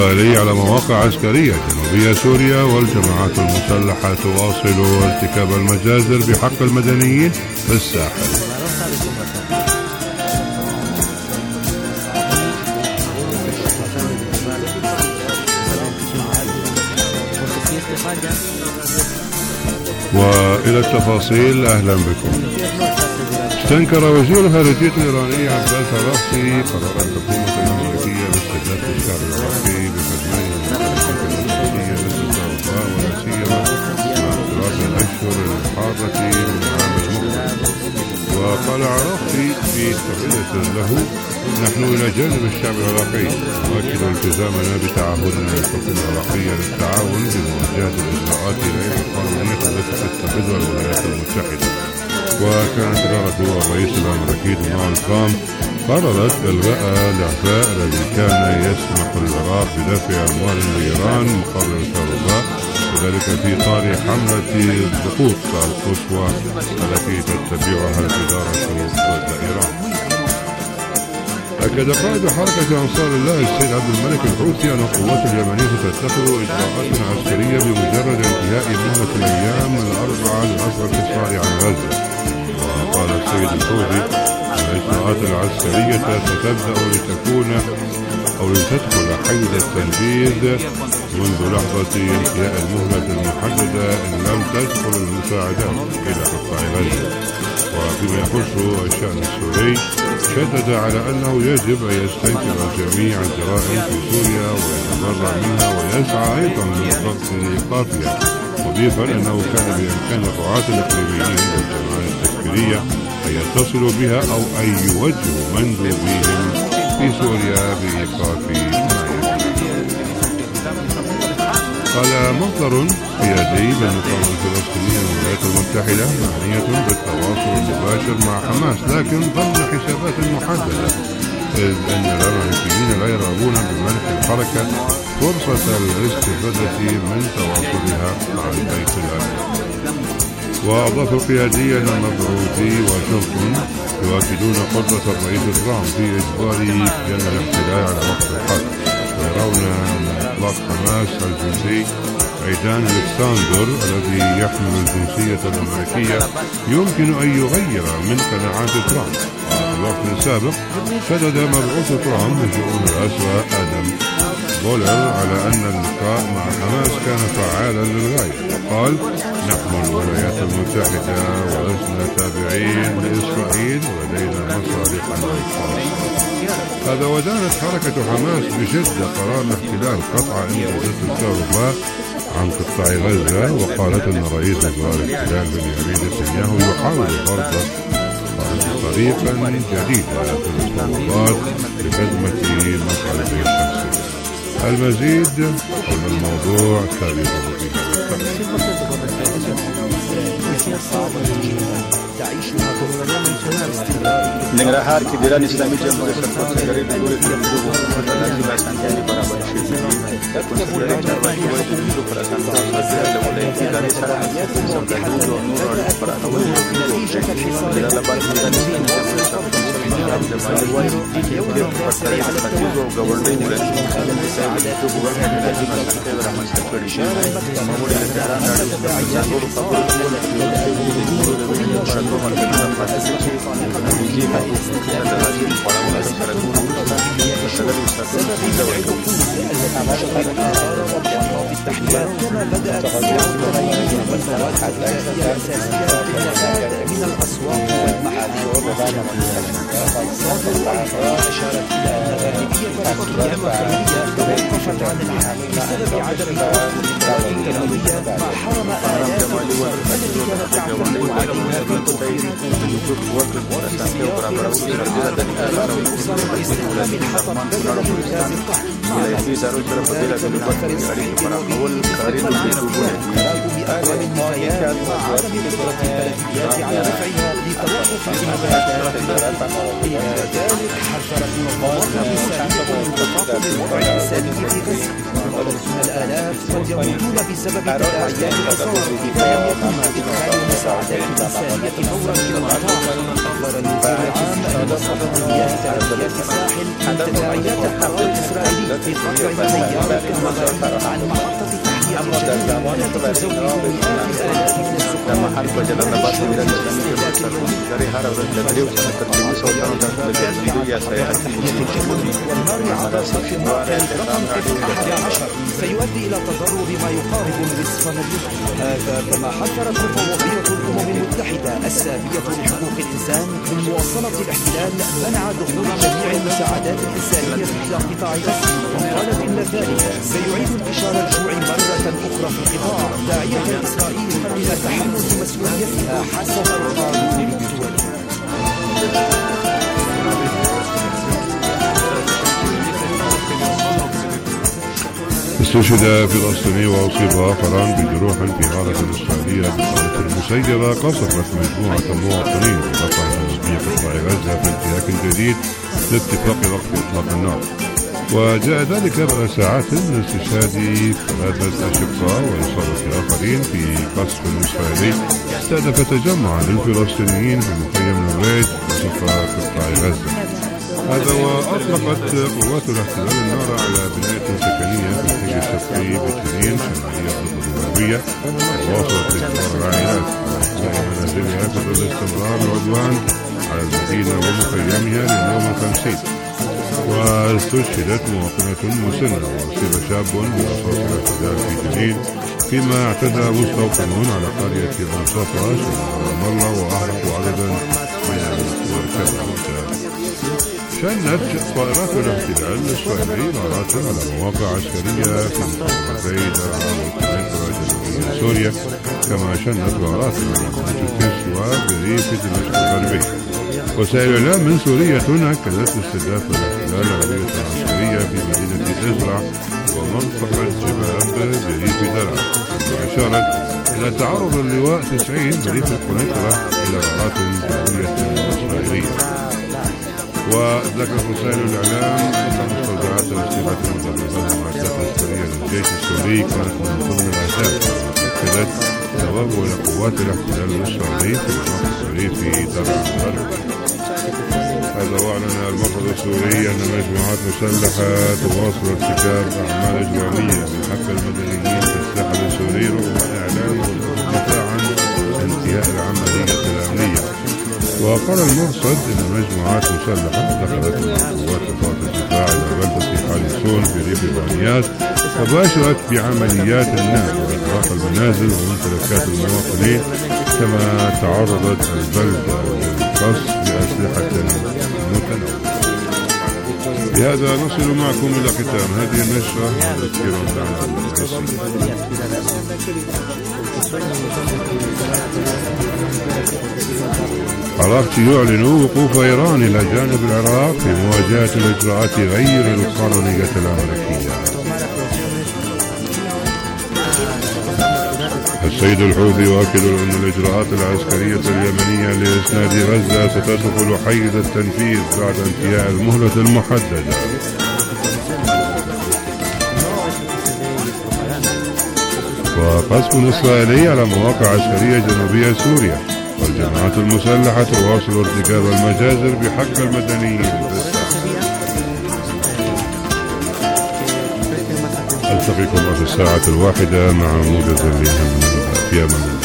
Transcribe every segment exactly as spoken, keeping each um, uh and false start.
على مواقع عسكرية جنوبية سوريا، والجماعات المسلحة تواصل ارتكاب المجازر بحق المدنيين في الساحل. وإلى التفاصيل، أهلا بكم. استنكر وزير الخارجية الإيراني عباس عراقچي قرار الحكومة الأمريكية باستهداف الشعب العراقي بحجمين المخالفات الأساسية للتوفاء، ولا سيما مع انطلاق الأشهر الحارة من العام المقبل. وقال عراقچي في تغريدة له: نحن إلى جانب الشعب العراقي نؤكد التزامنا بتعهدنا للحكومة العراقية للتعاون بمواجهة الإجراءات غير القانونية التي تتخذها الولايات المتحدة. وكانت إدارة الرئيس الأمريكي دونالد ترامب قررت إلغاء الإعفاء الذي كان يسمح للعراق بدفع أموال لإيران مقابل الكهرباء، وذلك في إطار حملة الضغوط القصوى التي تتبعها الإدارة ضد إيران. أكد قائد حركة أنصار الله السيد عبد الملك الحوثي أن القوات اليمنية تتخذ إجراءات عسكرية بمجرد انتهاء مهلة الأيام الأربعة للأسرى الإصراري عن غزة. وقال السيد الحوثي أن الإجراءات العسكرية ستبدأ لتكون أو لتدخل حيز التنفيذ منذ لحظة انتهاء المهلة المحددة إن لم تدخل المساعدات إلى قطاع غزة. وفيما يخص الشأن السوري، شدد على أنه يجب أن يستنكر جميع الجرائم في سوريا ويتبرأ منها ويسعى أيضا للضغط لإيقافها، مضيفا أنه كان بإمكان الرعاة الإقليميين والجماعات التكفيرية أن يتصلوا بها أو أن يوجهوا مندوبيهم في سوريا بإيقاف ما قال مصدر قيادي بالمقاومة الفلسطينية الولايات المتحدة معنية بالتواصل المباشر مع حماس، لكن ضمن حسابات محددة، إذ أن الأمريكيين لا يرغبون بمنح الحركة فرصة الاستفادة من تواصلها مع البيت الأبيض. وأضاف القيادي أن المبعوثي واشنطن يؤكدون قدرة الرئيس ترامب في إجبار كيان الاحتلال على وقف الحرب، ويرون أن إطلاق حماس الجنسي عيدان ألكسندر الذي يحمل الجنسية الأمريكية يمكن أن يغير من قناعات ترامب. وفي وقت سابق شدد مبعوث ترامب لشؤون الأسرى آدم بولر على أن اللقاء مع حماس كان فعالا للغاية، وقال: نحن الولايات المتحدة ولسنا تابعين لإسرائيل ولدينا مصالحنا الخاصة. هذا ودانت حركة حماس بشدة قرار الاحتلال قطع إمدادات الكهرباء عن قطاع غزة، وقالت أن رئيس وزراء الاحتلال بنيامين نتنياهو يحاول فرض طريقا جديدة في المفاوضات لخدمة مصالحه الشخصية. المزيد حول الموضوع تابعوه في هذا ننګرهار کې د ایران اسلامي جمهوریت سرپرستګرۍ د ټولو ټولنیزو حقوقو ته لازمه اسانتیاوې برابرې شوې دي. د کنسولري چارواکي وایي چې د پر اساس د له ولایتي ادارې سره د سوداګریزو او نورو اړیکو پراخول د لپاره د اسلامي جمهوریت سرپرستګرۍ د مالي وایي د پرتګالي ختیځو او ګورنۍ ولایتي مساعدات وګورنۍ د لازمه اسانتیاوې رامنځته کړې شي. ماموري د تهران اړیکو د ځانګړو خبرو کولو د نورو د ویلو لپاره کومه مرکزونه پاتې شي. كما بدأت السياحة الوطنية والمواد الغذائية الأساسية من الأسواق والمحالات وأشارت إلى أن غالبية الأطعمة المحلية توقفت عن العمل بسبب عدم توافر الكلوية، ما حرم آلاف الأسر التي كانت تعتمد عليها في توفير باستخدام الحطب بدلا من غاز الطهي. بأقوال النفايات وعدم قدرة البلديات على رفعها لتوقف المبادرات إلى ذلك حذرت منظمات الإنسانية من تفاقم الوضع الإنساني في غزة. وقالت إن الآلاف قد يموتون بسبب تداعيات الآثار إذا لم يتم إدخال المساعدات الإنسانية فورا في المنطقة. أخبر المدير العام لمنظمة مياه تلبية الساحل عن تداعيات القرار الإسرائيلي في قطع التيار الكهربائي عن محطة تحلية الجليل التي تزود مئات الآلاف من السكان سيؤدي إلى تضرر ما يقارب نصف مليون. هذا كما حذرت مفوضية الأمم المتحدة السامية لحقوق الإنسان من مواصلة الاحتلال منع دخول جميع المساعدات الإنسانية إلى قطاع غزة، وقالت إن ذلك سيعيد انتشار الجوع مرة أخرى في القطاع، داعية إسرائيل إلى تحمل مسؤوليتها حسب القانون الدولي. استشهد فلسطيني وأصيب آخران بجروح في غارة إسرائيلية بقرية المسيرة قصفت مجموعة مواطنين بقطع نسبية قطاع غزة في انتهاك جديد لاتفاق وقف إطلاق النار. وجاء ذلك بعد ساعات من استشهاد ثلاثة أشقاء وإصابة آخرين في قصف إسرائيلي استهدف تجمعا للفلسطينيين في مخيم الريد وسط قطاع غزة. هذا وأطلقت قوات الاحتلال النار على بناية سكنية في الحي الشرقي بجنين شمالية الضفة الغربية، وواصلت إجبار العائلات على إحياء منازلها في ظل استمرار العدوان على المدينة ومخيمها لليوم الخمسين. واستشهدت مواطنة مسنة وأصيب شاب برصاص الاحتلال في جنين، فيما اعتدى مستوطنون على قرية منصفة شمال رام الله وأحرقوا عددا من المركبات. شنت طائرات الاحتلال الإسرائيلي غارات على مواقع عسكرية في منطقتي درعا وقنيطرة جنوبية سوريا، كما شنت غارات على منطقة كسوة بريف دمشق الغربي. وسائل الإعلام من سوريا أكدت استهداف الاحتلال العملية العسكرية في مدينة إزرع ومنطقة شباب بريف درعا، وأشارت إلى تعرض اللواء تسعين بريف القنيطرة إلى غارات جوية إسرائيلية. وذكرت وسائل الإعلام أن مستودعات الأسلحة المدربة المعدات العسكرية للجيش السوري كانت من ضمن الأهداف، وأكدت توغل قوات الاحتلال الإسرائيلي في المناطق الريفي درعا الغربي. هذا وأعلن المرصد السوري أن مجموعات مسلحة تواصل ارتكاب أعمال إجرامية بحق المدنيين في الساحل السوري رغم إعلان الدفاع عن انتهاء العملية الأمنية. وقال المرصد إن مجموعات مسلحة دخلت مع قوات قطاع الدفاع إلى بلدة حاليسون في ريف بانياس، وباشرت بعمليات النهب وإغراق المنازل وممتلكات المواطنين، كما تعرضت البلدة للقصف بأسلحة متنوعة. بهذا نصل معكم إلى ختام هذه النشرة. تذكير الإعلام الرئيسي. عراقتي يعلن وقوف إيران إلى جانب العراق في مواجهة الإجراءات غير القانونية الأمريكية. السيد الحوثي يؤكد أن الإجراءات العسكرية اليمنية لإسناد غزة ستدخل حيز التنفيذ بعد انتهاء المهلة المحددة. وقصف إسرائيلي على مواقع عسكرية جنوبية سوريا، والجماعات المسلحة تواصل ارتكاب المجازر بحق المدنيين في الساحل. ألتقيكم في الساعة الواحدة مع موجز لأهم الأنباء. في أمان الله.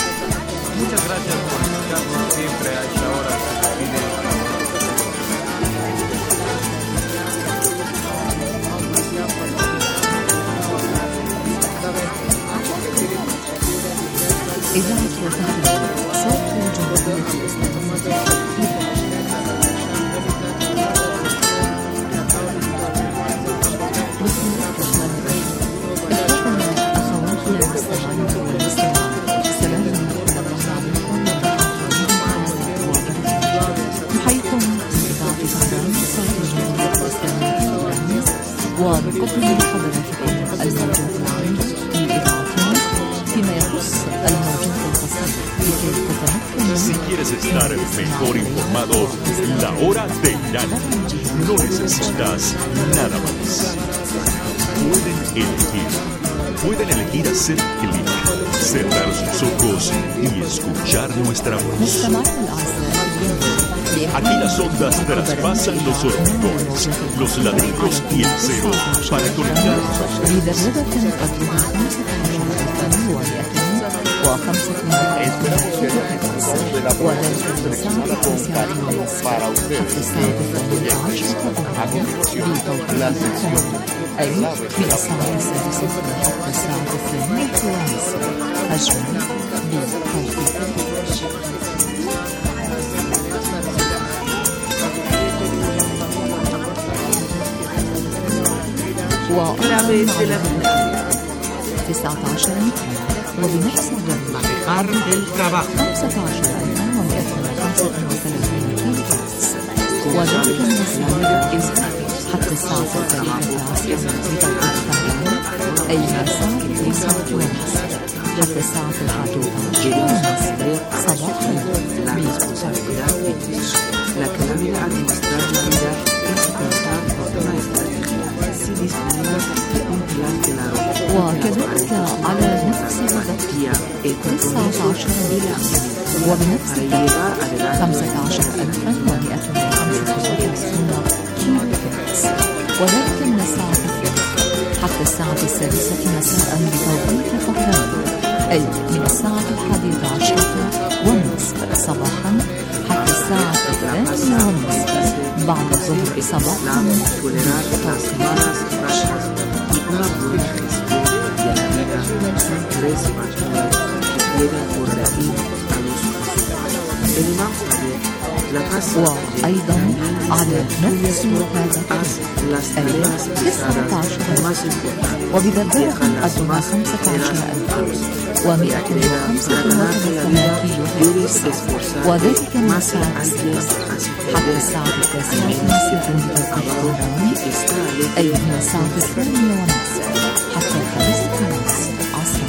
إذاعة وطن صوت الجمهورية الإسلامية. بسم الله الرحمن الرحيم. إخوتنا أخواتنا المستمعين والمستمعات، سلام الله عليكم ورحمة الله وبركاته. نحييكم من إذاعة طهران صوت الجمهورية الإسلامية إيران، ونقدم لحضراتكم الموجود العام لإذاعتنا فيما يخص الموجود القصير لكي تتمكن. Si quieres estar mejor informado, la hora de Irán. No necesitas nada más. Pueden elegir pueden elegir hacer clic, cerrar sus ojos y escuchar nuestra voz. Aquí las ondas traspasan los hormigones, los ladrillos y el cero para conectarnos. Esperamos que el resultado de la votación seleccionada con cariño para ustedes este proyecto. A continuación, la sección clave de la clave de la تسعة عشر وبنفس الوقت manejar el trabajo. خمسة عشر ألفا ومئة وخمسة وثلاثين كيلو باس وذلك المسار حتى الساعة الثالثة عصرا بتوقيت طهران أي مساء التاسعة ونصف حتى الساعة الحادية عشر ونصف صباحا La clave de administrar la vida es contar con una estrategia así diseñada y un plan claro. وكذلك على نفس الوقت تسعة عشر وبنفس الوقت خمسة عشر ألفا ومئة وخمسة وثلاثين كيلو باس وذلك من الساعة الثالثة حتى الساعة السادسة مساء بتوقيت طهران أي من الساعة الحادية عشرة ونصف صباحا حتى الساعة الثانية ونصف بعد الظهر صباحا وأيضا على نفس هذا تسعة عشر وبذبذبة أدنى خمسة عشر ألفا ومئة وخمسة وثلاثين كيلو وذلك من الساعة حتى الساعة التاسعة مساء بتوقيت طهران أي من الساعة الثانية ونصف حتى الخامسة ونصف عصرا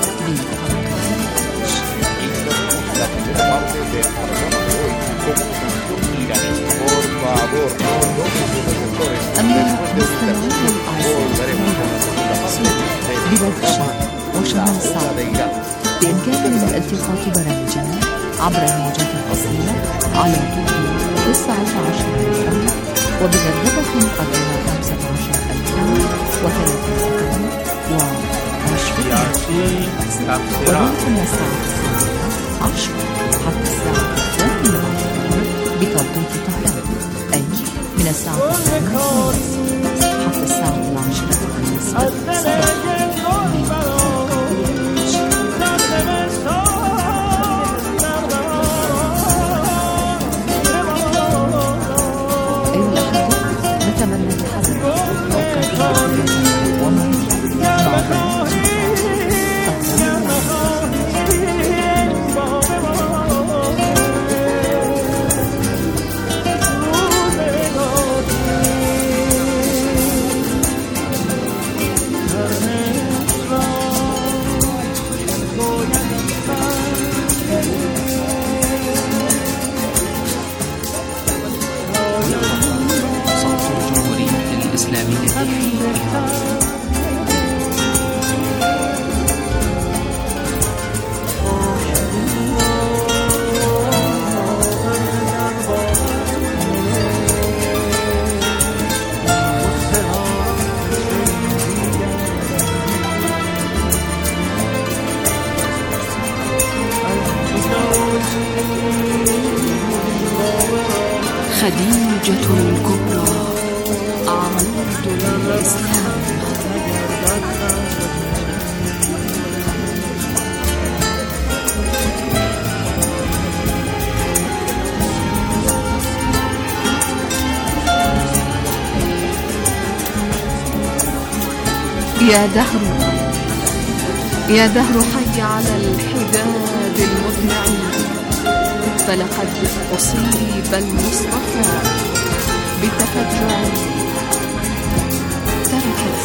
أما مستمعين الأعزاء ببلدشة وشمال صعب بإمكانكم الالتقاط برامجنا عبر الموجات الأصلية على طول تسعة عشر ألفا وبذبذبة أدنى خمسة عشر ألفا وثلاثين وعشرين وذلك من الساعة الثانية عشر حتى الساعة الثانية عشر بتوقيت طهران أي من الساعة الثانية حتى الساعة العاشرة ونصف صباحا نتمنى الحذر أوقات ومن بعد خديجة الكبرى عمود الإسلام يا دهر يا دهر حي على الحداد المطمعين فلقد أصيب المصطفى بتفجع تركت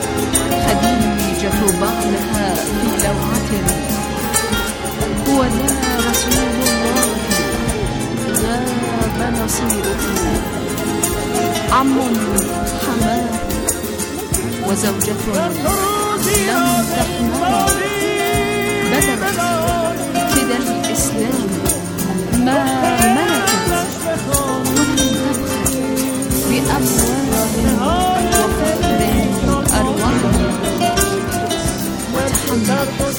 خديجة بعدها في لوعة هو ذا رسول الله غاب نصيره عم حماه وزوجة لم تحمل بدلت فدى الإسلام ما ملكت ولم تبخل بأموال وفقر أرواح وتحملت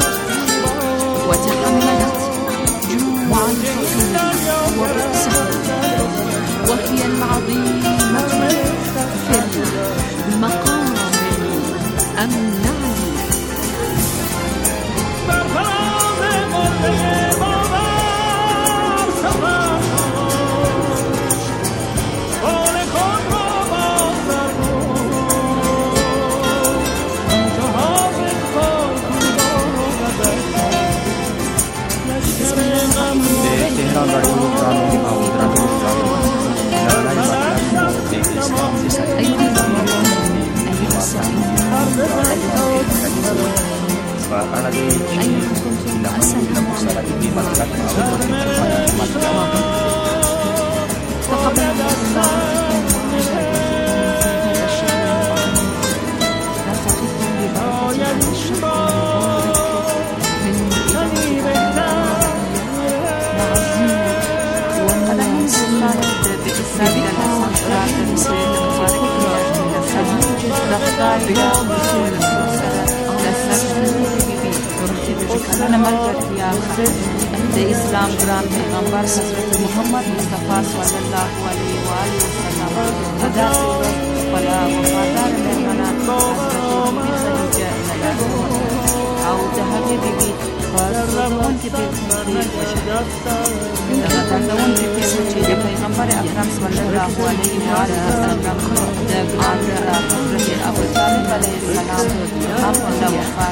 وتحملت جوع الفقير وبؤسه وهي العظيمة في المقام الأمنع Tehran Radio Kami Awal Radio Kami Lalai Batlan di Islam di sana. Karena di sini tidak tidak masalah ini masyarakat awal kepada masyarakat. Karena mereka di Islam Quran Peygamber Hazrat Muhammad Mustafa sallallahu alaihi wa alihi wasallam pada pada wafat Maulana Hazrat Khadijah au Zahabi bibi Qur'an ke penulis dan ke penulis Peygamber Akram sallallahu alaihi wa alihi wasallam dan Hazrat Abu Talib alaihi salam apabila wafat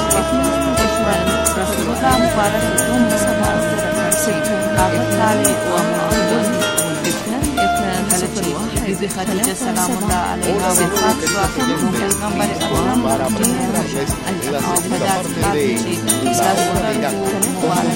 Rasulullah Mubarak itu bersama Abu Talib wa Muhammad Kaleci Bibi Khadijah salamullah alaiha wafat suatu Peygamber Akram atau pada Kaleci Rasulullah Mubarak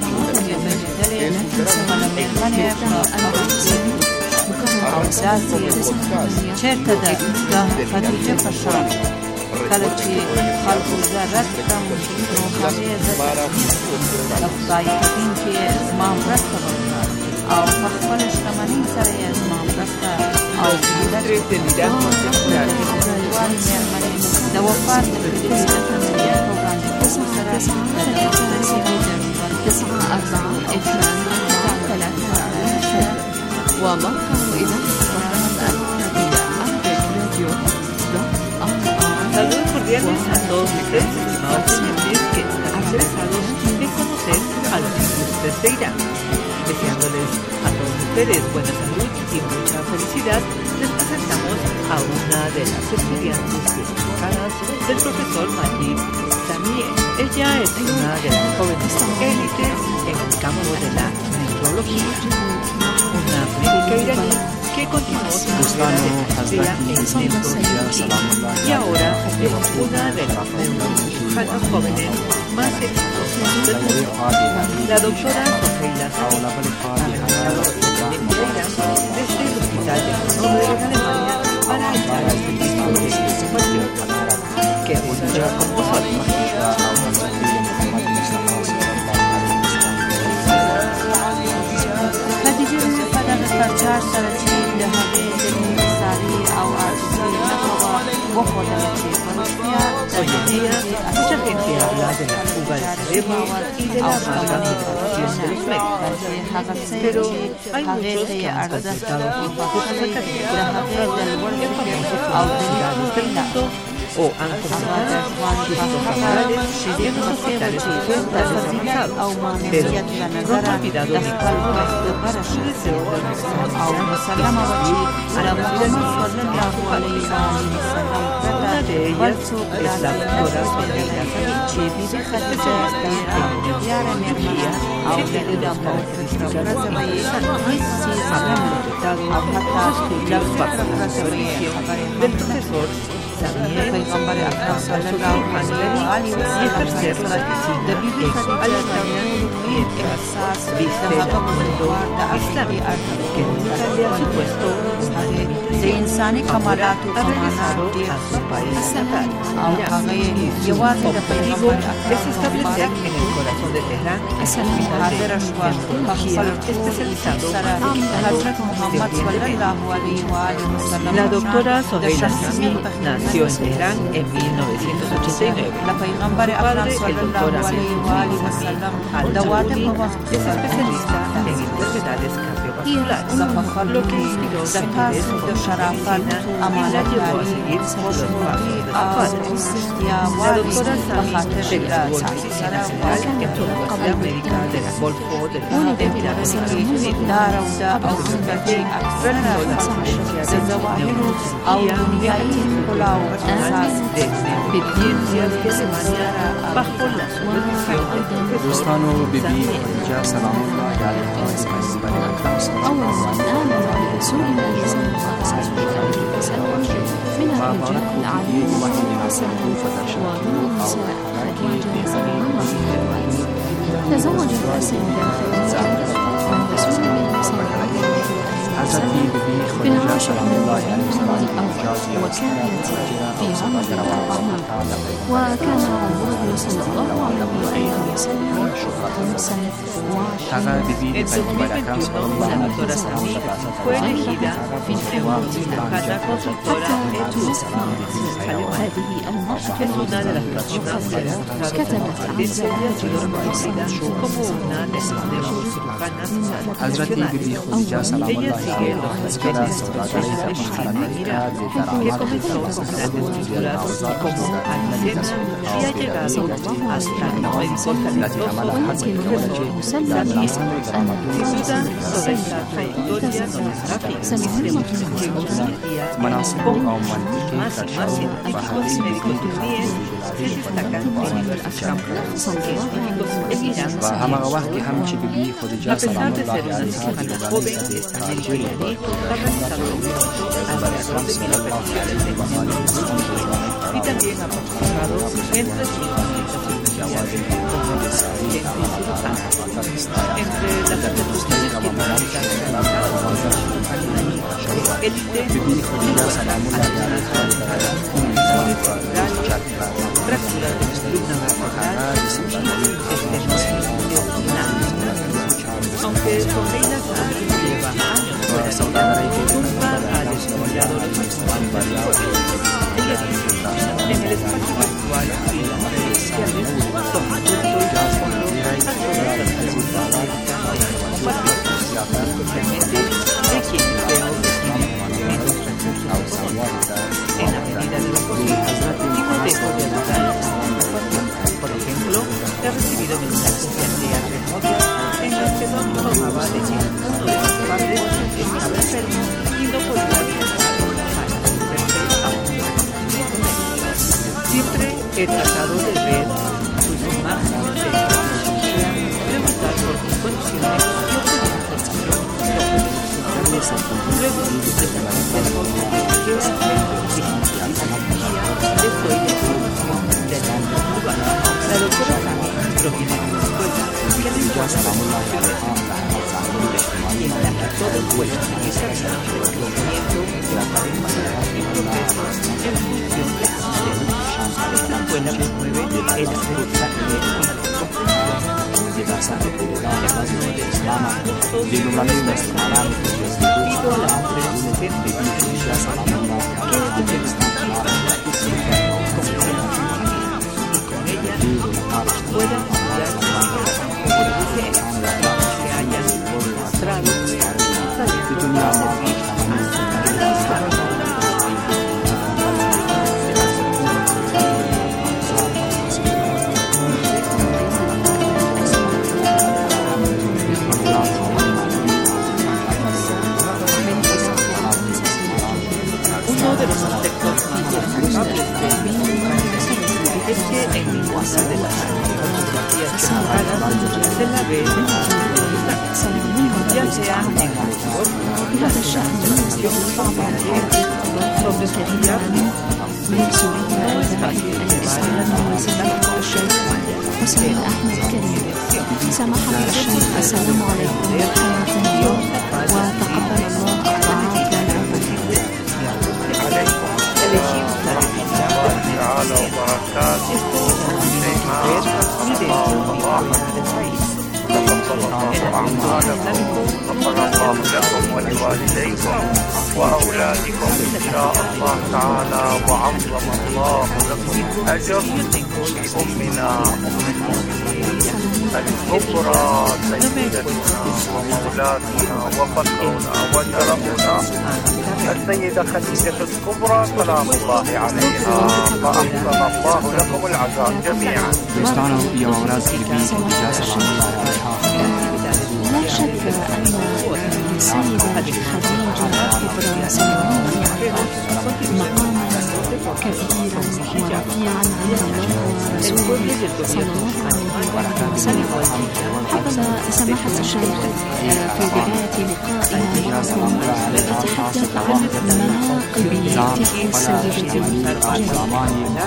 چرته ده خدیجه پشان کله چې خلکو زرت کم نو هغې د خدای کریم کې زما مرسته وکړه او په خپله شتمنۍ سره یې زما مرسته او د وفات د مسؤلیت په وړاندې سره تسعة أربعة اثنان أربعة ثلاثة وموقع إذاعة Saludos cordiales a todos ustedes, estimados oyentes que están interesados en conocer a los ilustres de Irán. Deseándoles a todos ustedes buena salud y mucha felicidad, les presentamos a una de las estudiantes destacadas del profesor Majid Samie. Ella es una de las jóvenes élites en el campo de la neurología, una médica iraní que continuó su carrera de maestría en neurología y ahora es una de las neurocirujanas jóvenes más exitosas del mundo. La doctora Soheila Samie ha trabajado en Irán desde el Hospital de Grenoble en Alemania para ayudar al servicio de información. Que escucha con nosotros. نتیجه pada berkacar secara cinta hati dan sari awal sari وخدها Hoy en día, mucha gente habla de la fuga del cerebro y de la mala administración de los medios. Pero hay muchos que han completado sus bajos académicos en famosas universidades del mundo o han completado sus postdoctorales en los hospitales de cuentas avanzados, pero no han olvidado ni cuál es su deseo de regresar a la universidad Una de ellas es la doctora Soheila Samie, especialista en neurología, tiene una característica hablando de datos, estudios bajo la supervisión del profesor también पैगंबर अकरम सल्लल्लाहु अलैहि वसल्लम y ejercer la medicina es alemania mientras viste el mundo islámico que nunca le ha supuesto una limitación. Ahora ha regresado a su país natal, Irán, y su objetivo es establecer en el corazón de Teherán un hospital de ginecología especializado en equipos de La doctora Soheila Sami nació en Teherán en mil novecientos ochenta y nueve. Su padre, el doctor Al-Jaouni, es especialista en enfermedades cardiovasculares, lo que inspiró su interés por la medicina y la llevó a seguir los pasos de su padre. La doctora Sami realizó medicina general en la Universidad Médica de la Golfo de los Emiratos Árabes Unidos. Posteriormente realizó la especialidad en neurología y profesional de neurociencias de Alemania bajo la supervisión del profesor دوستان و بیبی خدیجه سلام الله علیها از پیامبر اکرم صلی الله علیه و سلم ما بارك به وحي ناصره فتشرته او حركه تزوجت السيدة من رسول الله صلى الله عليه وسلم حضرت بیبی خدیجه سلام الله علیها وكانت في عمر الأربعين وكان عمره صلى الله عليه وسلم خمسا وعشرين. En dos mil veintiuno, la doctora Sami fue elegida cada consultora en Tucson, Alemania. Es una de las personas que ha demostrado que ella ha sido reconocida como una de las neurocirujanas internacionales. Ella sigue los esquemas de Shirin Amira, que comenzó con grandes estructuras como Alicena y ha llegado hasta el médico talentoso y profesor Sami. Sin duda, toda esta trayectoria nos da tenemos que hoy en día con más y más científicos y médicos iraníes se destacan en diversos campos científicos en Irán. A pesar de ser una cirujana joven, esta médico iraní ha realizado alrededor de mil operaciones en y también ha participado en trescientas cirugías como asistente cirujana. Entre las atribuciones que tiene esta élite, fractura de columna vertebral y aunque Soheila Sami lleva años fuera de Irán, nunca ha descuidado los estudios. Ella dice, en el espacio virtual y las redes sociales, son adultos y a fondo a todas las preguntas médicas de compatriotas, especialmente de quienes veo recibir menos recursos en la medida de lo posible y no dejo de ayudar a esta situación. Por ejemplo, he recibido mensajes de aldeas remotas en las que no informaba de que uno de sus padres estaba enfermo y no podía viajar para someterse a un tratamiento médico. Siempre he tratado de ver sus imágenes de tecnología, preguntar por sus condiciones y obtener información sobre sus resultados. Luego de permanecer con que hacer digitalización estoy de información de la lugar. La doctora Sami proviene de una escuela que le da informaciones y en la que todos pueden utilizarse el conocimiento, la apariencia y progresos en función del sistema. Esta escuela promueve el aprendizaje de una comprensión basado en la evaluación de Islam, debido a la presente información que debe expandir la disciplina y con ella puedan estudiar como dice que hayan mostrado talento para servir a su país. Uno de los aspectos más destacables del es que en ninguna de las fotografías separadas se la ve de ya sea en el color, la representación sobre su من سوريا الباحث الإسلامي وسماحة الشيخ حسين أحمد كريم. سماحة الشيخ السلام عليكم وحياكم الله وتقبل الله الطاعات والعبادات. تعالى وبركاته. تقبل الله أعمالكم، غفر الله لكم ولوالديكم وأولادكم إن شاء الله تعالى، وعظم الله لكم أجر في أمنا أم المؤمنين الكبرى سيدتنا ومولاتنا وفخرنا وشرفنا السيدة خديجة الكبرى سلام الله عليها، فأحسن الله لكم العزاء جميعا. لا شك أن السيدة خديجة الكبرى سلام الله عليها مقاما كبيرا ورفيعا عند الله ورسوله صلى الله عليه وسلم. حبذا سماحة الشيخ في بداية لقائنا معكم نتحدث عن مناقب تلك السيدة الجليلة.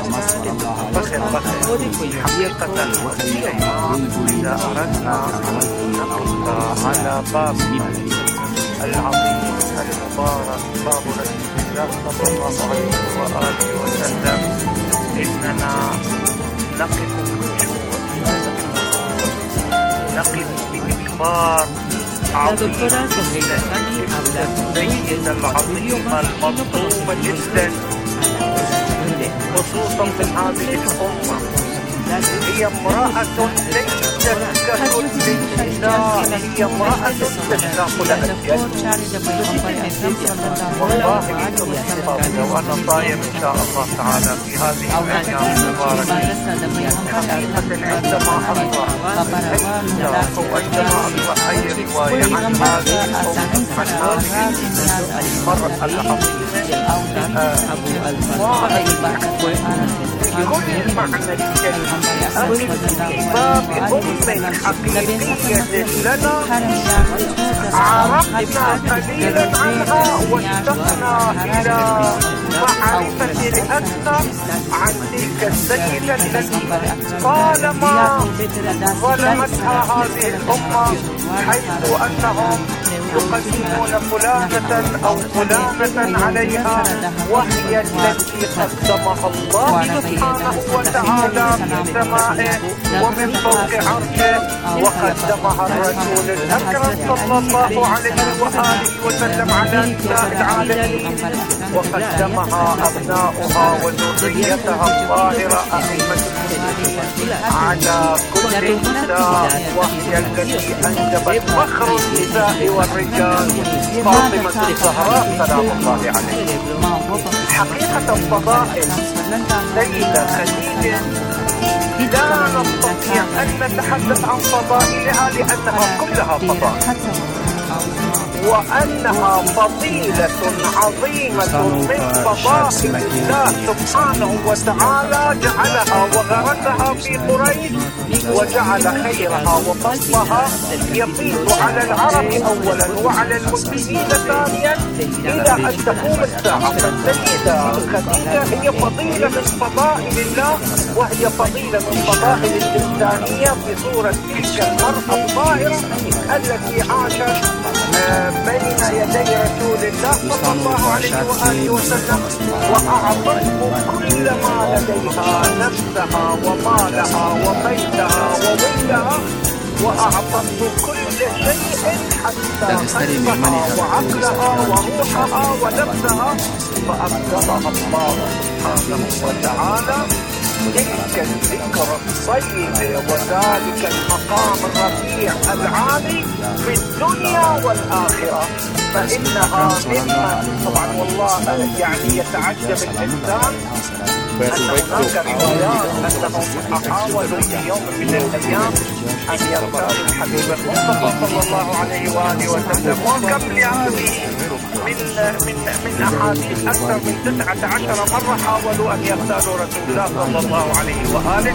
حقيقة إذا أردنا أن نقف على باب العظيم المبارك باب رسول الله صلى الله عليه وآله وسلم، إننا نقف بخشوع، نقف بإكبار عظيم السيدة العظيمة المطلوبة جدا، خصوصا في هذه الأمة. هي امرأة ليست ككل النساء، هي امرأة تشتاق لها الجنة. والله وأنا صايم إن شاء الله تعالى في هذه الأيام المباركة، عندما أقرأ الكتاب وعندما أقرأ أي رواية عن هذه عن هذه المرأة العظيمة بكل معنى الكلمة، باب أم حقيقية لنا عرفنا قليلا عنها واشتقنا إلى معرفة الأكثر عن تلك السيدة التي طالما ظلمتها هذه الأمة، حيث أنهم يقدمون فلانة أو فلانة عليها، وهي التي قدمها الله سبحانه وتعالى في سمائه ومن فوق عرشه، وقدمها الرسول الأكرم صلى الله عليه وآله وسلم على نساء العالمين، وقدمها أبناؤها وذريتها الطاهرة أئمة على كل النساء، وهي التي أنجبت فخر النساء والرجال فاطمة الزهراء سلام الله عليها. حقيقة الفضائل سيدة خديجة لا نستطيع أن نتحدث عن فضائلها لأنها كلها فضائل، وأنها فضيلة عظيمة من فضائل الله سبحانه وتعالى، جعلها وغرسها في قريش، وجعل خيرها وفضلها يفيض على العرب أولا وعلى المسلمين ثانيا إلى أن تقوم الساعة. فالسيدة خديجة هي فضيلة من فضائل الله، وهي فضيلة من فضائل الإنسانية في صورة تلك المرأة الطاهرة التي عاشت بين يدي رسول الله صلى الله عليه وآله وسلم، وأعطته كل ما لديها، نفسها ومالها وبيتها وولدها، وأعطته كل شيء حتى قلبها وعقلها وروحها ونفسها، فأبدلها الله سبحانه وتعالى تلك الذكر الطيبة وذلك المقام الرفيع العالي في الدنيا والآخرة. فإنها مما طبعا والله يعني يتعجب الإنسان أن هناك روايات أنهم حاولوا في يوم من الأيام أن يغتالوا الحبيب المصطفى صلى الله عليه وآله وسلم، وكم لهذه من من من أحاديث أكثر من تسعة عشر مرة حاولوا أن يغتالوا رسول الله صلى الله عليه وآله،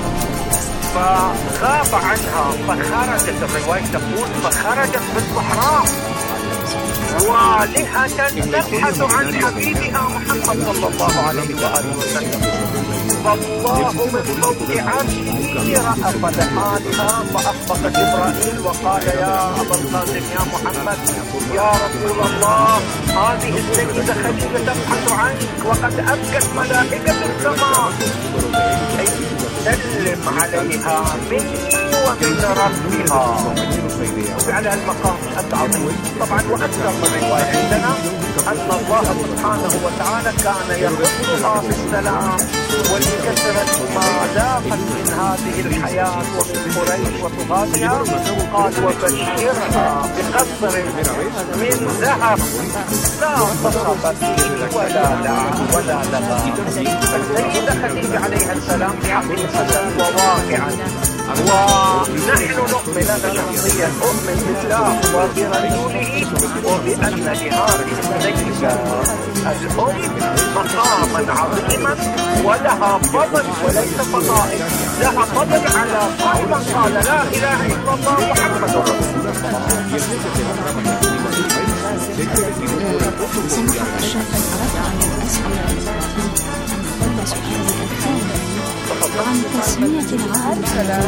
فغاب عنها، فخرجت، الرواية تقول فخرجت في الصحراء والهة تبحث عن حبيبها محمد صلى الله عليه وآله وسلم. فالله من فوق عرشه رأف لحالها فأخبط جبرائيل وقال يا أبا القاسم يا محمد يا رسول الله هذه السيدة خديجة تبحث عنك وقد أبكت ملائكة السماء سلم عليها مني ومن ربها. على المقام العظيم طبعا وأكثر من رواية عندنا أن الله سبحانه وتعالى كان يخصها بالسلام ولكثرة ما ذاقت من هذه الحياة ومن قريش وطغاتها قال وبشرها بقصر من ذهب لا صخب فيه ولا لعب ولا لغى. فالسيدة خديجة عليها السلام حقيقة وواقعا ونحن نؤمن شخصيا نؤمن بالله وبرسوله وبأن لهذه السيدة الأم مقاما عظيما ولها فضل وليس فضائل، لها فضل على كل من قال لا إله إلا الله محمد رسول الله. سمحت الشيخ أردت أن أسأل عن تسمية العام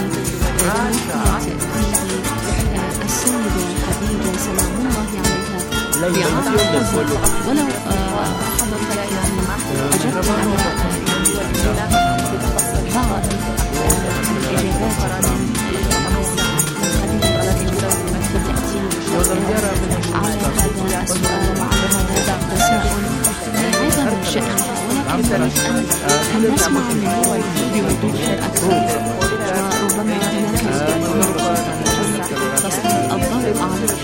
السيدة خديجة سلام الله عليها بعام الحزن، ولو حضرت يعني أجبت على بعض الإجابات على هذا السؤال وعلى هذا التساؤل هذا من شأنه، ولكن أريد أن نسمع منه بوضوح أكثر وربما هناك تسليط الضوء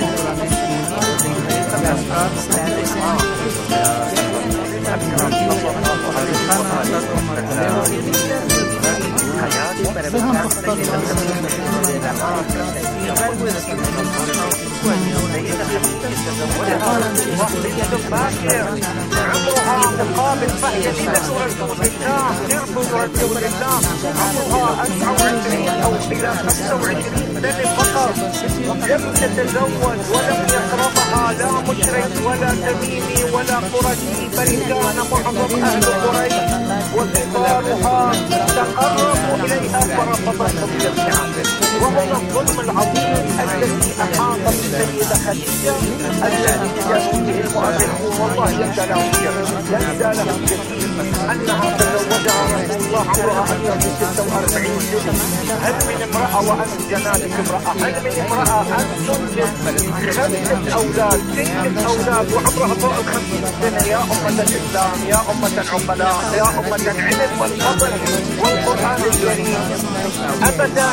عمرها مقابل فهي ليلة رسول الله سرب رسول الله عمرها أربعة وعشرين أو إلى خمسة وعشرين سنة فقط، لم تتزوج ولم يقربها لا مشرك ولا تميمي ولا قرشي، بل كان معظم أهل قريش وكبارها تقربوا إليها فرفضتهم جميعا. وهو الظلم العظيم الذي أحاط بالسيدة خديجة الذي جاءوا به المؤرخون والله يندى لهم يندى لهم كثير أنها تزوجها رسول الله عمرها أكثر من ستة وأربعين سنة. هل من امرأة وأنت جنالك امرأة؟ هل من امرأة أن تنجب خمسة أولاد ستة أولاد وعمرها فوق الخمسين سنة؟ يا أمة الإسلام يا أمة العقلاء يا أمة العلم والفضل والقرآن الكريم أبدا.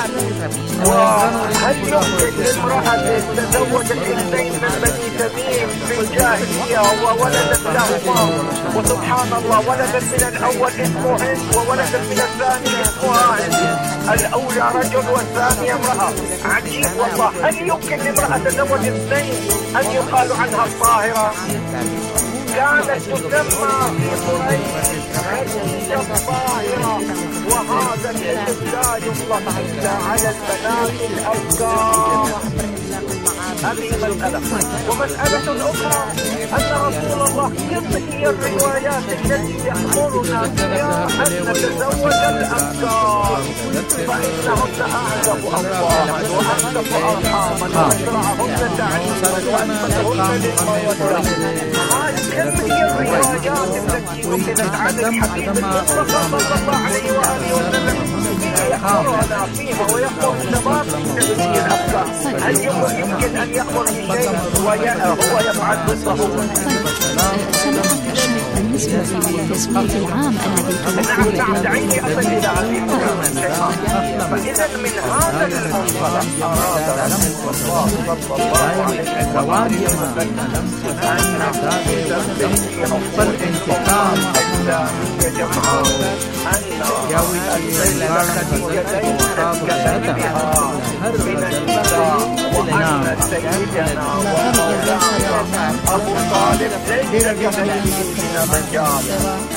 وهل يمكن لامرأة تزوجت اثنين من بني تميم في الجاهلية وولدت لهما وسبحان الله ولدا من الأول اسمه هند وولدا من الثاني اسمها هند، الأولى رجل والثاني امرأة؟ عجيب والله. هل يمكن لامرأة تزوج اثنين أن يقال عنها الطاهرة؟ كانت تسمى في قريش خديجة الطاهرة، وهذا الاسم لا يطلق إلا على البنات الأبكار. هذه مسألة. ومسألة أخرى أن رسول الله يمحي الروايات التي يأمرنا بها أن نتزوج الأبكار فإنهن أعزب أطواما وأعزب أرحاما وأسرعهن تعليما وأنفسهن للمودة. هذه الروايات التي نقلت عن الحبيب المصطفى صلى الله عليه وآله وسلم يأمرنا فيها ويأمر شباب تزويج الأبكار. هل يمكن أن يأمر بشيء وهو يفعل مثله؟ سمحت الشيخ بالنسبة لتسمية العام الذي تمثل نعم دعيني أصل إلى هذه فإذا من هذا المنطلق أراد رسول الله صلى الله عليه وسلم أن أفضل الانتقام الإسلامية جمعاء أن السيدة خديجة كذلكها من النساء وأن سيدنا ومولانا أبو طالب ليس كذلك من الرجال،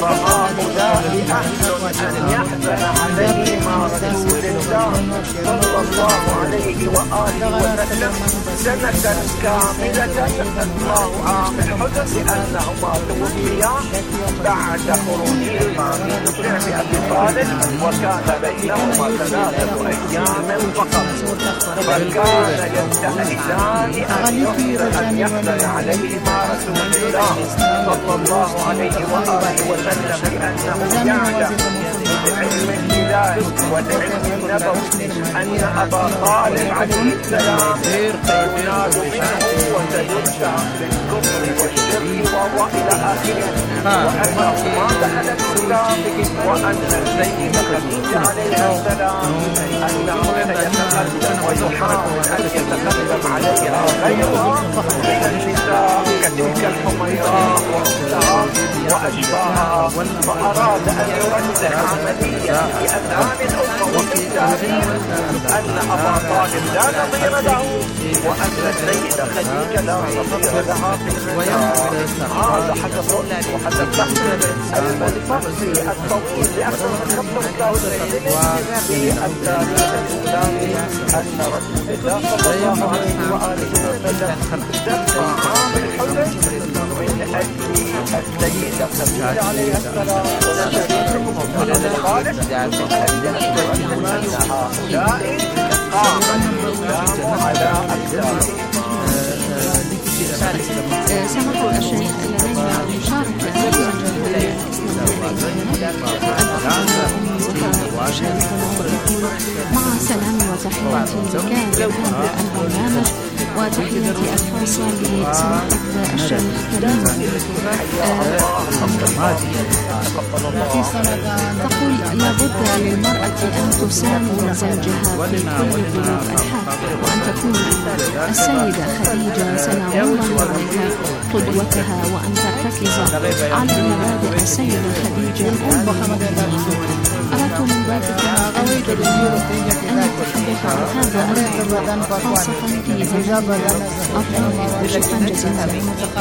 فهؤلاء أهل أن يحزن عليهما رسول الله صلى صلى الله عليه وآله وسلم سنة كاملة الله عام الحزن لأنهما توفيا بعد خروج الإمام بن أبي طالب وكان بينهما ثلاثة أيام فقط، فكان يستأذنان أن يحضر أن يحضر عليهما رسول الله صلى الله عليه وآله وسلم لأنه يعلم بعلم الهلال والعلم النبوي أن أبا طالب عليه السلام سينال منه وسيرجع للكفر والشرك وهو إلى آخره، وأنه ما دخل الإسلام، وأن السيد خديجة عليه السلام أنه سيتقدم ويحاول أن يتقدم عليها غيرها من النساء كتلك الحميراء وأختها وأشباهها، فأراد أن يرجع عملية في أذهان الأمة وفي تاريخ أن أبا طالب لا نظير له، وأن السيدة خديجة لا نظير لها في النساء. هذا حدث وحدث بحث المنفصل الطويل لأكثر من خمسة وثلاثين في التاريخ الإسلامي أن رسول الله صلى الله عليه وآله وسلم دفع عام الحزن من أجل السيدة خديجة عليه السلام ولد الخالق من أجل أن هؤلاء قام الإسلام على أجزائهم. سمح الشيخ لدينا مشاركة الجمهورية الإسلامية مع سلامي وتحياتي لكافة هذا البرنامج وتحياتي الخاصة لسماحة الشيخ كريم. تقول لابد للمرأة أن تساند زوجها في كل ظروف الحال، وأن تكون السيدة خديجة سلام الله عليها قدوتها، وأن ترتكز على مبادئ السيدة خديجة أم المؤمنين. أردت من ذلك أود أن أتحدث عن هذا الموضوع خاصة في زمن الطاهر. شكرا جزيلا.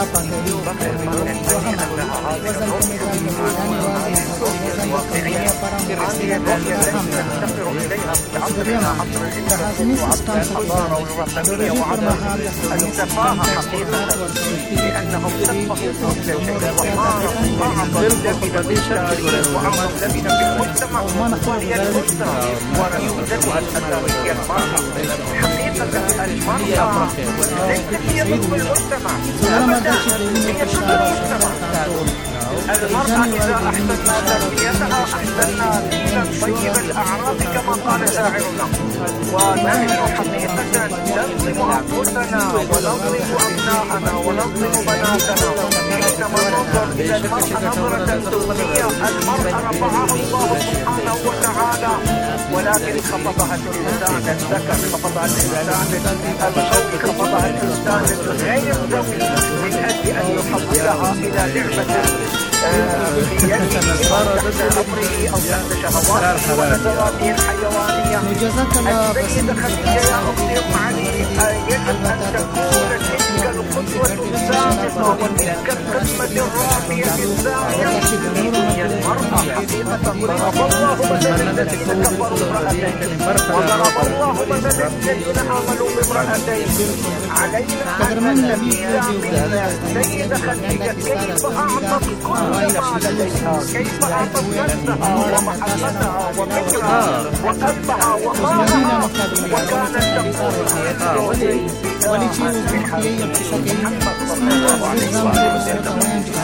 التفاهة حقيقة لأنهم تفقوا كل شيء وأعظم الذين في المجتمع وهي الأسرة ورسولة الأسرية المرأة. حقيقة المرأة ليست هي ضد المجتمع أبدا، هي ضد المجتمع. المرأة إذا أحسننا تربيتها أحسننا دينا طيب الأعراض كما قال شاعرنا، ونحن حقيقة نظلم أنفسنا ونظلم أبناءنا ونظلم بناتنا حينما ننظر إلى المرأة نظرة سلبية. المرأة رفعها الله سبحانه وتعالى، ولكن خفضها الإنسان الذكر، خفضها الإنسان الشوق، خفضها الإنسان غير ذوي من أجل أن يحولها إلى لعبة في يده أو تحت أمره أو تحت شهواته ونزواته الحيوانية. السيدة خديجة يا أختي أم علي يجب أن تكون تلك القدوة السابقة وتلك القمة الرافية السامية هي المرأة حقيقة. ضرب الله مثلا الذين كفروا امرأتين وضرب الله مثلا الذين آمنوا بامرأتين. علينا أن نستفيد من السيدة خديجة كيف أعطت كل ما لديها، كيف أعطت نفسها ومحبتها وفكرها وقلبها ومالها، وكانت تقول محمد صلى الله عليه وسلم.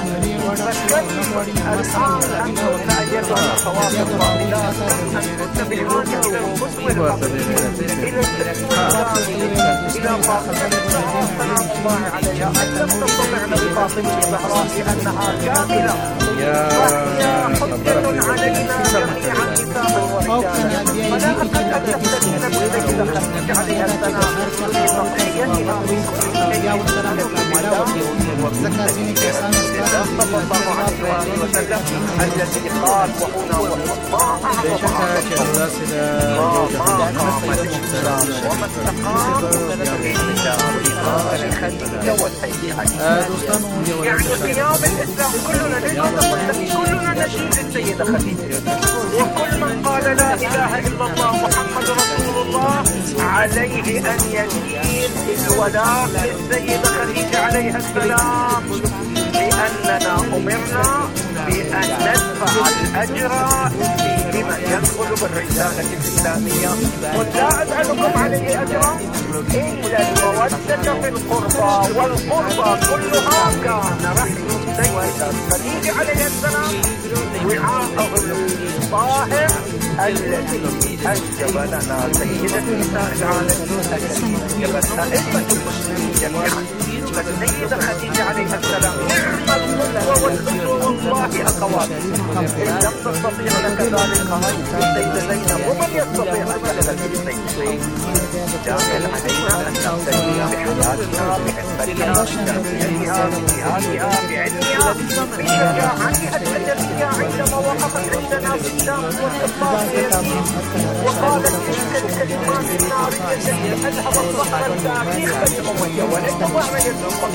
الآن أنتم أيها الأخوات الفاضلات أن كنت بحاجة إلى القدوة الحقيقية، إلى الإسلام، إلى فاطمة الزهراء سلام الله عليها، أن لم تطلعن بفاطمة الزهراء لأنها كاملة، وهي حجة علينا جميعا كتابا ورجالا، فلا أقل أن تستدين بالسيدة خديجة عليها السلام. عنايتها من كل شيء صلى الله عليه وآله وسلم الذي قال وهنا والله أعظم ما قام الإسلام وما استقام إلا بقال خديجة والسيدة يعني قيام الإسلام كلنا للأسف كلنا نشيد السيدة خديجة، وكل من قال لا إله إلا الله محمد رسول الله عليه أن يزيد الولاء للسيدة خديجة عليها السلام، لأننا أمرنا بأن ندفع الأجر لمن يدخل بالرسالة الإسلامية، ولا أسألكم عليه أجرا إلا المودة في القربى، والقربى كلها كان رحم السيدة خديجة عليه السلام وعاءه الطاهر الذي أنجب لنا سيدة نساء العالمين التي أنجبتها أمة المسلمين جميعا، فالسيدة خديجة عليها السلام نعم القدوة والأسوة والله أخوات، إن لم تستطيع لك ذلك السيدة زينب ومن يستطيع أن يعمل بالسيدة جامل علينا أن نقتدي بحياتها بحكمتها بتربيتها بجهادها بعلمها بشجاعتها الأدبية عندما وقفت عندنا في الشام والإطلاق وقالت تلك الكلمات النارية التي أذهب الصخر التاريخ بني أمية ولن وعمل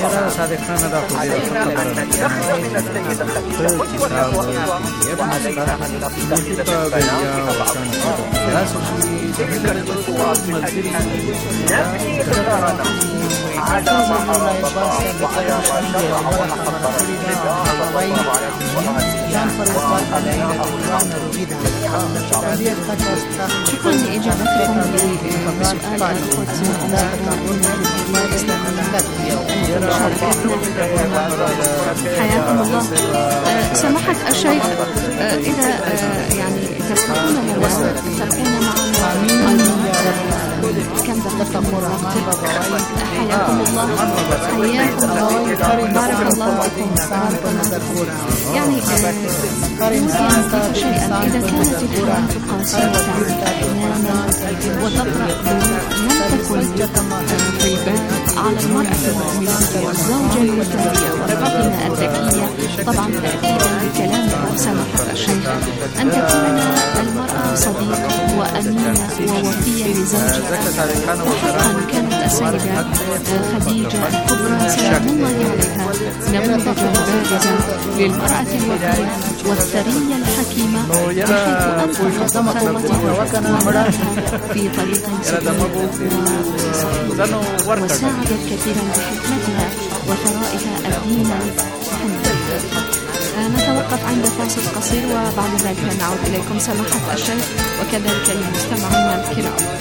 علينا أن نتخذ من السيدة خديجة قدوة وأسوة، وعلينا أن نتخذ من بناتها بعضها تلك الخطوات التي نبني ثمارنا على ما أراد الله وعلى ما شرع وأقدر الإله صلى الله عليه وآله شكرا لإجابتكم لسؤال حياكم الله. سماحة الشيخ، إذا يعني تسمحون لنا تلقون معنا كم دقيقة وقت؟ حياكم الله، حياكم الله، بارك الله فيكم. يعني أضيف شيئا، إذا كانت الحياة قاسية أحيانا وتطرأ لم تكن على المرأة والزوجة المثالية والرغبة الذكية، طبعا تأكيدا لكلام سماحة الشيخ، أن تكون المرأة صديقة وأمينة ووفية لزوجها. وحقا كانت السيدة خديجة الكبرى سلام الله عليها نموذجا بارزا للمرأة الوفية والثرية الحكيمة، بحيث أنفقت ثروتها في طريق سديد وساعدت كثيرا بحكمتها وثرائها الدين الحنيف. نتوقف عند فاصل قصير وبعد ذلك نعود إليكم سماحة الشيخ وكذلك المستمعين الكرام.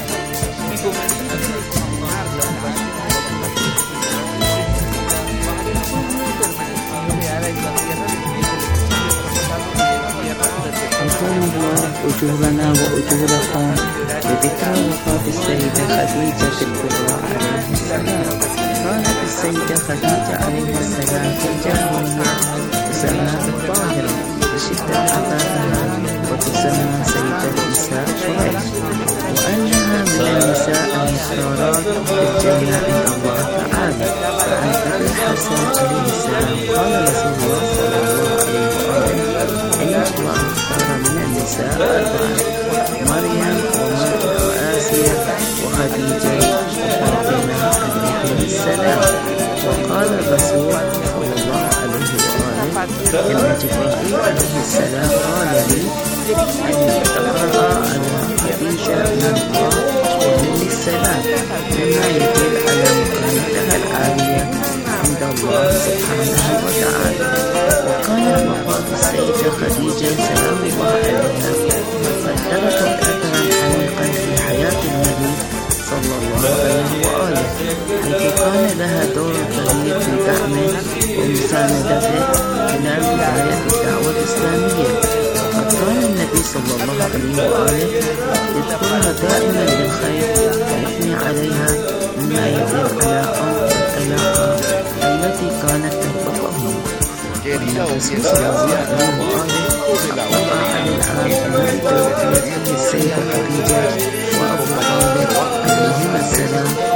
أكرم الله أجورنا وأجوركم بذكرى وفاة السيدة خديجة الكبرى عليه السلام. كانت السيدة خديجة عليه السلام في الجاهلية تسمى الطاهرة بشدة عفافها، وتسمى سيدة النساء شريح، وأنها من النساء المختارات بالجنة عند الله تعالى. فعن أبي الحسن عليه السلام قال رسول الله صلى الله عليه وآله إن الله اختار من النساء أربعة: مريم وآسيا وخديجة وفاطمة عليهم السلام. وقال الرسول صلى الله عليه وآله إن جبرائيل عليه السلام قال لي أن تقرأ على خديجة من الله ومن السلام، مما يدل على مكانتها العالية عند الله سبحانه وتعالى. وكانت وفاة السيدة خديجة سلام الله عليها قد تركت أثرا عميقا في حياة النبي صلى الله عليه وآله، حيث كان لها دور كبير في دعمه ومساندته خلال بداية الدعوة الإسلامية. وقد كان النبي صلى الله عليه وآله يذكرها دائما بالخير ويثني عليها، مما يدل على عمق العلاقة التي كانت تربطهم. الرسول صلى الله عليه وآله أطلع على العام الذي توفيت فيه السيدة خديجة وأبو طالب عليهما السلام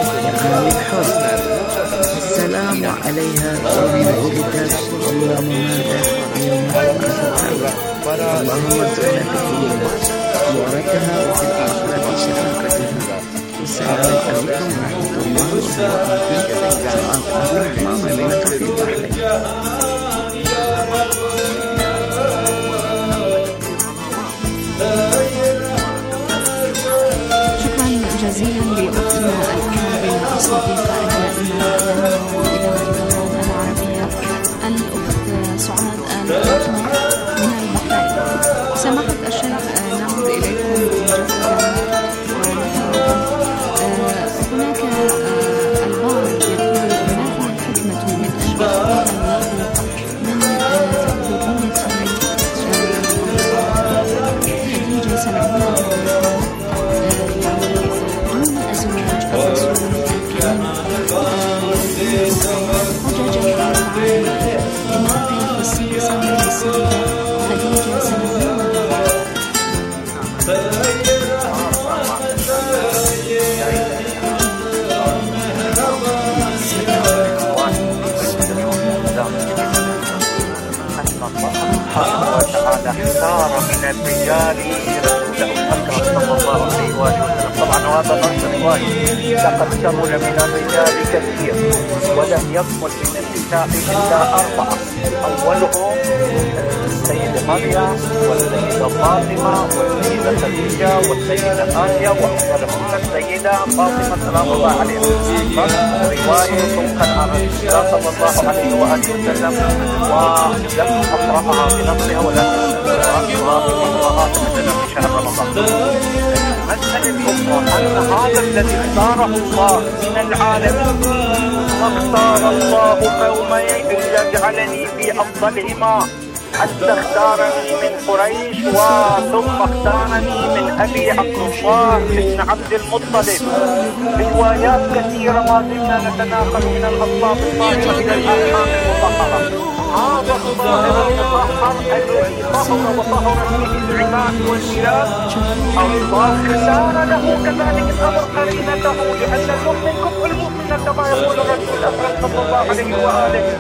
بالحب. السلام عليها وهي ولدت يوم ماتت يوم أخذتها. اللهم ارزقنا في الدنيا زيارتها وفي الآخرة شفاعتها. السلام عليكم ورحمة الله وبركاته. سؤال ماما لنا في البحرين. جزيلا لأختنا الكاملة الصديقة الدائمة إلى البلدان العربية الأخت سعاد آل فاطمة من البحرين. سماحة الشيخ نعود إليكم مجددا هناك البعض يقول ما هي الحكمة من أجل اختار الله من ذرية خديجة سلام الله أزواج الرسول الكريم حجج العالم لموقف السياسة السيدة خديجة سلام الله. اختار من الرجال رسوله أكرم صلى الله عليه وسلم. طبعا هذا نص رواية. لقد كمل من الرجال كثير ولم يكمل من النساء إلا أربعة. أولهم السيدة مريم والسيدة فاطمة والسيدة خديجة والسيدة آسيا وأفضلهم السيدة فاطمة سلام الله عليها. رواية تنقل عن رسول الله صلى الله عليه وآله وسلم ولم أقرأها بنصها ولكن أقرأها بمقرأات مثلا في شهر رمضان. مسألة الأخرى أن هذا الذي اختاره الله من العالمين واختار الله قومي إلا جعلني في أفضلهما حتى اختارني من قريش وثم اختارني من أبي عبد الله بن عبد المطلب. روايات كثيرة ما زلنا نتناقل من الأصحاب الطاهرة إلى الأرحام المطهرة. هذا الظاهر المطهر الذي طهر وطهرت به العباد والبلاد الله اختار له كذلك الأمر قرينته لأن المؤمن كفء المؤمن كما يقول الرسول الأكرم صلى الله عليه وآله.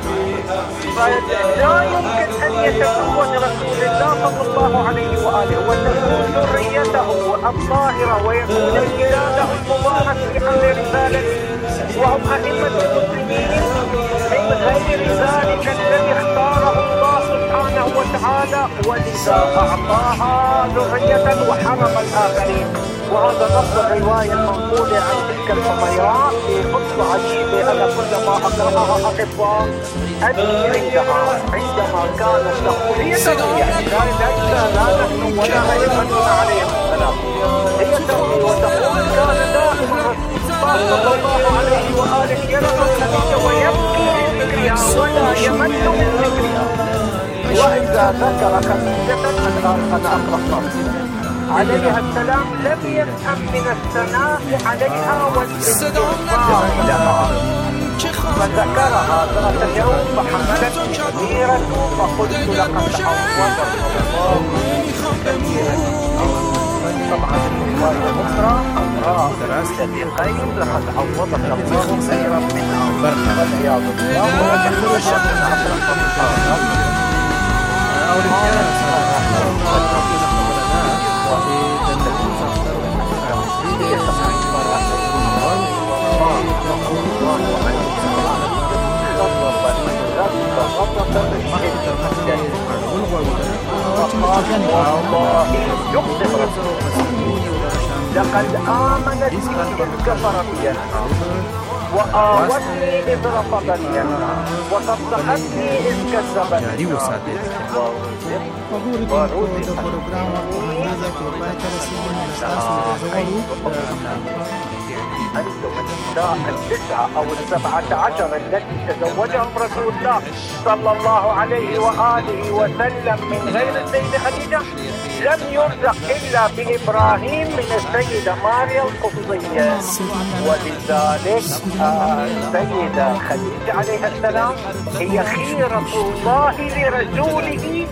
لا يمكن أن يتزوج رسول الله صلى الله عليه وآله وتكون ذريته الطاهرة ويكون امتداده المبارك لأمر رسالته وهم أئمة المسلمين من غير ذلك الذي اختاره الله سبحانه وتعالى ولذا أعطاها ذرية وحرم الآخرين. وهذا نص الرواية المنقولة عن تلك الحميراء في قصة عجيبة أنا كلما أقرأها أحبها أني عندها عندما كانت تقول هي تقول يعني لا لا نحن ولا غيرنا عليه السلام هي تقول وتقول كان دائما صلى الله عليه وآله يرى الخديجة ويبكي من ذكرها ولا يمل من ذكرها. وإذا ذكر خديجة أنا أقرأ نص عليها السلام لم يفهم من الثناء عليها والاستغفار لها فذكرها ذات اليوم فحملت كبيرة فقلت لقد تعوض الله كثيرا. طبعا رواية أخرى أمراء صديقين لقد عوضك الله خيرا منها والعياذ بالله ونحن شكرا لقد آمنت بي إذ كفرت بي وآوتني إذ رفضني وصدقتني إذ كذبتني أنتم النساء التسعة أو السبعة عشر التي تزوجهم رسول الله صلى الله عليه وآله وسلم من غير السيدة خديجة لم يرزق إلا بإبراهيم من السيدة ماريا القبطية. ولذلك السيدة خديجة عليه السلام هي خيرة الله لرسوله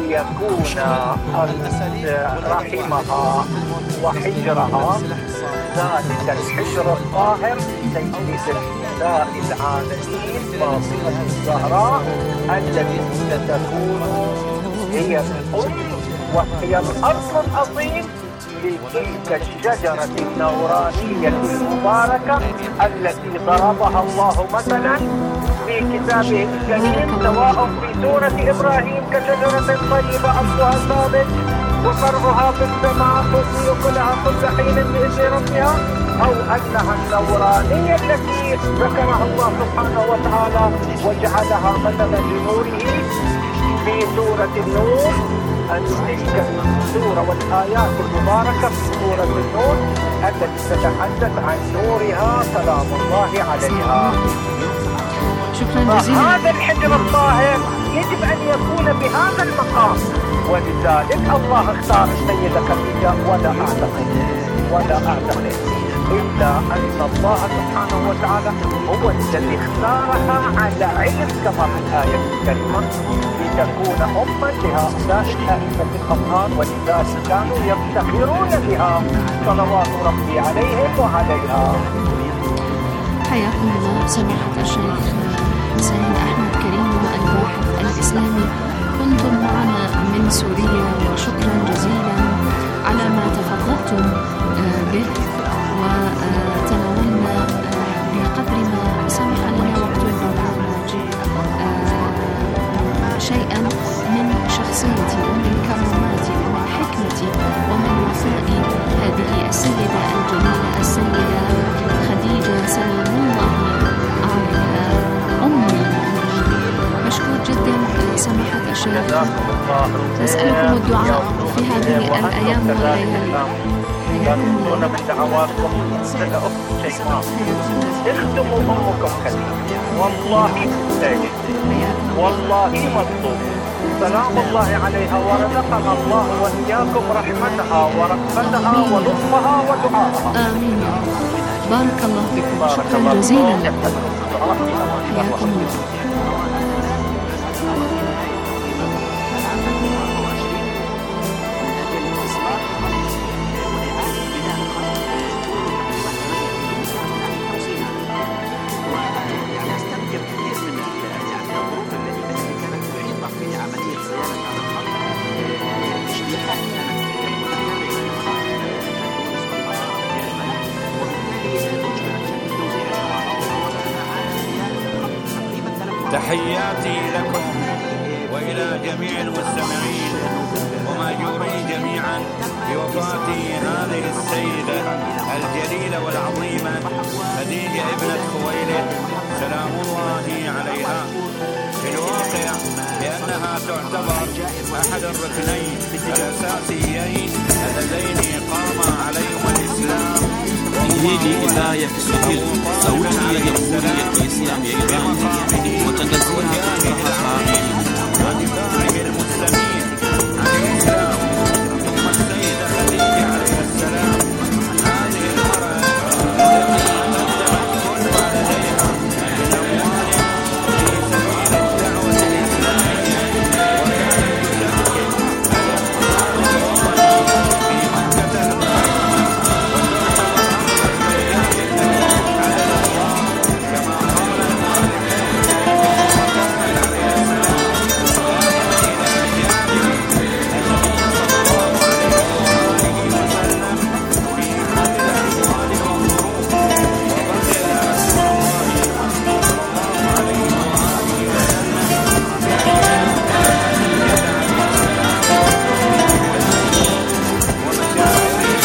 وليكون رحمها وحجرها ذلك الحجر الطاهر سيدة نساء العالمين فاطمة الزهراء التي ستكون هي الأم وهي الأصل العظيم لتلك الشجرة النورانية المباركة التي ضربها الله مثلا في كتابه الكريم سواء في سورة إبراهيم كشجرة طيبة أصلها ثابت وفرعها في السماء تؤتي أكلها كل حين بإذن ربها، أو أنها النورانية التي ذكرها الله سبحانه وتعالى وجعلها مثلا لنوره في سورة النور. أن تلك السورة والآيات المباركة في سورة النور التي تتحدث عن نورها سلام الله عليها. شكرا جزيلا. فهذا الحجر الطاهر يجب أن يكون بهذا المقام، ولذلك الله اختار السيدة خديجة ولا أعتقد ولا أعتقد إلا أن الله سبحانه وتعالى هو الذي اختارها على علم كما في الآية الكريمة لتكون أما لهؤلاء الأئمة الأطهار، ولذلك كانوا يفتخرون بها صلوات ربي عليهم وعليها. حياكم الله سماحة الشيخ سيد أحمد كريم الباحث الإسلامي، كنتم معنا من سوريا، وشكرا جزيلا على ما تفضلتم به وتناولنا بقدر ما سمح لنا وقت البرنامج شيئا من شخصيتي ومن كراماتي ومن حكمتي ومن وفاء هذه السيدة الجميلة السيدة خديجة سلام الله عليها أم المؤمنين. مشكور جدا سماحة الشيخ، نسألكم الدعاء في هذه الأيام والليالي. يكون من دعواتكم للأخت شيماء، اخدموا أمكم خديجة، والله تستاهل، والله مطلوب. سلام الله عليها ورزقنا الله وإياكم رحمتها ورحمتها ولطفها ودعاءها. آمين يا رب. بارك الله فيكم، شكرا جزيلا لكم. حياكم الله. تحياتي لكم وإلى جميع المستمعين ومأجورين جميعا بوفاة هذه السيدة الجليلة والعظيمة خديجة ابنة خويلد سلام الله عليها. في الواقع لأنها تعتبر أحد الركنين الأساسيين اللذين قام عليهما الإسلام. Hii ni idhaa ya Kiswahili, sauti ya Jamhuri ya Kiislamu ya Iran, watangazia kutoka hapa